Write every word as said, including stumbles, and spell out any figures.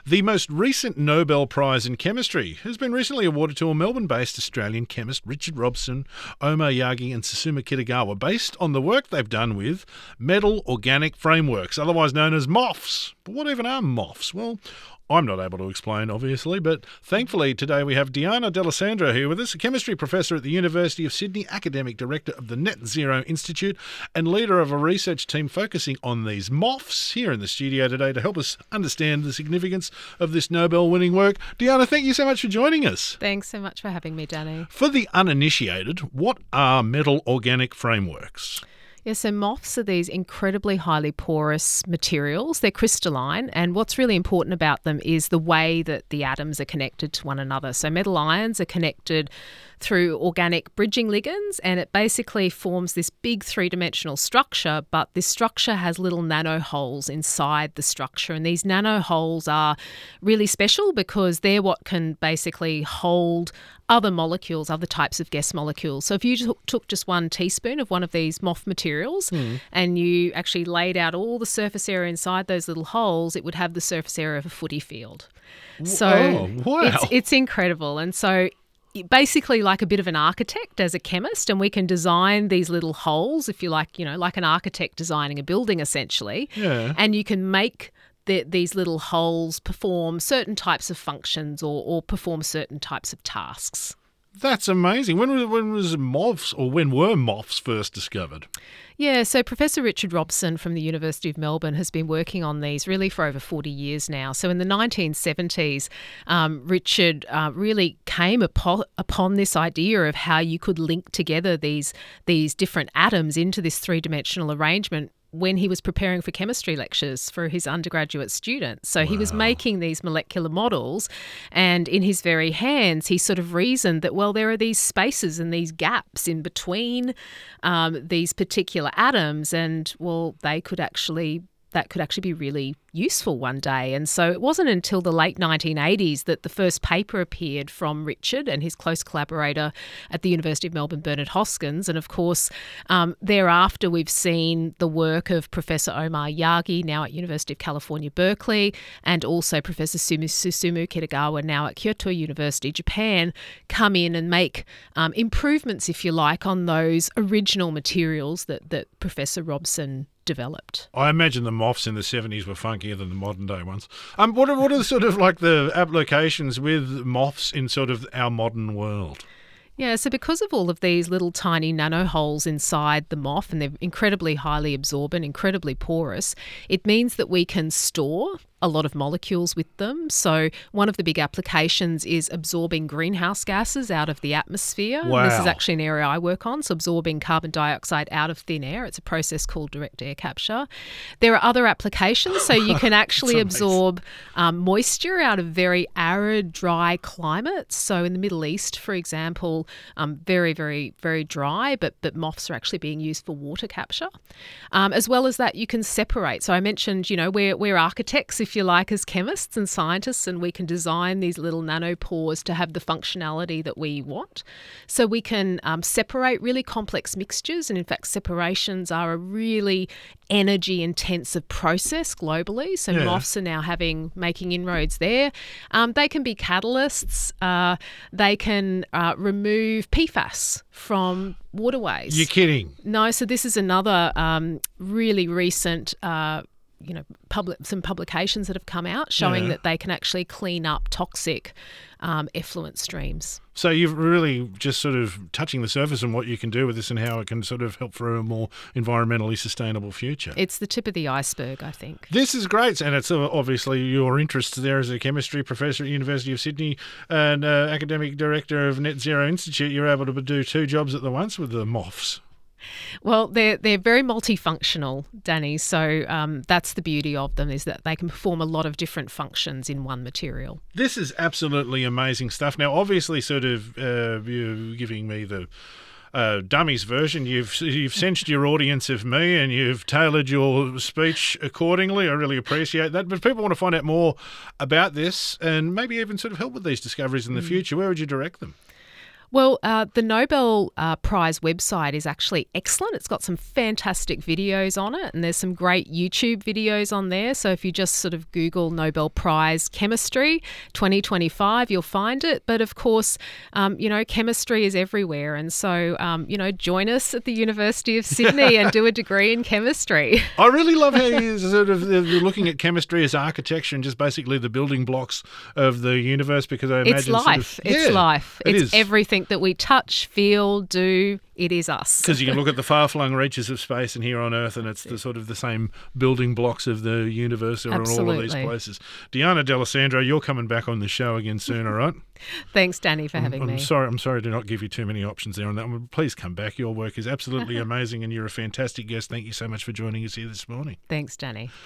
The most recent Nobel Prize in Chemistry has been recently awarded to a Melbourne-based Australian chemist, Richard Robson, Omar Yagi and Susumu Kitagawa, based on the work they've done with metal organic frameworks, otherwise known as M O Fs. But what even are M O Fs? Well, I'm not able to explain, obviously, but thankfully today we have Diana D'Alessandro here with us, a chemistry professor at the University of Sydney, academic director of the Net Zero Institute, and leader of a research team focusing on these M O Fs, here in the studio today to help us understand the significance of this Nobel-winning work. Diana, thank you so much for joining us. Thanks so much for having me, Danny. For the uninitiated, what are metal organic frameworks? Yeah, so M O Fs are these incredibly highly porous materials. They're crystalline, and what's really important about them is the way that the atoms are connected to one another. So metal ions are connected through organic bridging ligands, and it basically forms this big three-dimensional structure, but this structure has little nano holes inside the structure, and these nano holes are really special because they're what can basically hold other molecules, other types of gas molecules. So if you t- took just one teaspoon of one of these M O F materials mm. and you actually laid out all the surface area inside those little holes, it would have the surface area of a footy field. So oh, wow. it's, it's incredible. And so basically like a bit of an architect as a chemist, and we can design these little holes, if you like, you know, like an architect designing a building essentially. Yeah. And you can make the, these little holes perform certain types of functions or, or perform certain types of tasks. That's amazing. When was, when was M O Fs, or when were M O Fs first discovered? Yeah, so Professor Richard Robson from the University of Melbourne has been working on these really for over forty years now. So in the nineteen seventies, um, Richard uh, really came upon, upon this idea of how you could link together these, these different atoms into this three-dimensional arrangement when he was preparing for chemistry lectures for his undergraduate students. So wow. He was making these molecular models, and in his very hands, he sort of reasoned that, well, there are these spaces and these gaps in between um, these particular atoms, and, well, they could actually that could actually be really useful one day. And so it wasn't until the late nineteen eighties that the first paper appeared from Richard and his close collaborator at the University of Melbourne, Bernard Hoskins. And of course, um, thereafter, we've seen the work of Professor Omar Yagi, now at University of California, Berkeley, and also Professor Susumu Kitagawa, now at Kyoto University, Japan, come in and make um, improvements, if you like, on those original materials that, that Professor Robson developed. I imagine the M O Fs in the seventies were funkier than the modern day ones. Um, what are, what are sort of like the applications with M O Fs in sort of our modern world? Yeah, so because of all of these little tiny nano holes inside the M O F, and they're incredibly highly absorbent, incredibly porous, it means that we can store a lot of molecules with them. So one of the big applications is absorbing greenhouse gases out of the atmosphere. Wow. And this is actually an area I work on, so absorbing carbon dioxide out of thin air. It's a process called direct air capture. There are other applications, so you can actually absorb um, moisture out of very arid, dry climates. So in the Middle East, for example, um, very, very, very dry, but, but M O Fs are actually being used for water capture. Um, as well as that, you can separate. So I mentioned, you know, we're, we're architects, if you like, as chemists and scientists, and we can design these little nanopores to have the functionality that we want. So we can um, separate really complex mixtures, and in fact separations are a really energy intensive process globally. So yeah. M O Fs are now having making inroads there. Um, they can be catalysts. Uh, they can uh, remove P FAS from waterways. You're kidding? No, so this is another um, really recent uh, you know, public, some publications that have come out showing yeah. that they can actually clean up toxic um, effluent streams. So you've really just sort of touching the surface on what you can do with this and how it can sort of help for a more environmentally sustainable future. It's the tip of the iceberg, I think. This is great, and it's obviously your interests there as a chemistry professor at University of Sydney and uh, academic director of Net Zero Institute. You're able to do two jobs at the once with the M O Fs. Well, they're they're very multifunctional, Danny. So um, that's the beauty of them, is that they can perform a lot of different functions in one material. This is absolutely amazing stuff. Now, obviously, sort of uh, you're giving me the uh, dummies version. You've you've sensed your audience of me, and you've tailored your speech accordingly. I really appreciate that. But if people want to find out more about this and maybe even sort of help with these discoveries in the mm. future, where would you direct them? Well, uh, the Nobel uh, Prize website is actually excellent. It's got some fantastic videos on it, and there's some great YouTube videos on there. So if you just sort of Google Nobel Prize Chemistry twenty twenty-five, you'll find it. But of course, um, you know, chemistry is everywhere. And so, um, you know, join us at the University of Sydney and do a degree in chemistry. I really love how you sort of you're looking at chemistry as architecture and just basically the building blocks of the universe, because I imagine It's life. Sort of, it's yeah, life. It it's is. everything that we touch, feel, do. It is us. Because you can look at the far-flung reaches of space and here on Earth, and it's the sort of the same building blocks of the universe are in all of these Absolutely. places. Diana D'Alessandro, you're coming back on the show again soon, all right? Thanks, Danny, for having I'm me. sorry. I'm sorry to not give you too many options there on that one. Please come back. Your work is absolutely amazing, and you're a fantastic guest. Thank you so much for joining us here this morning. Thanks, Danny.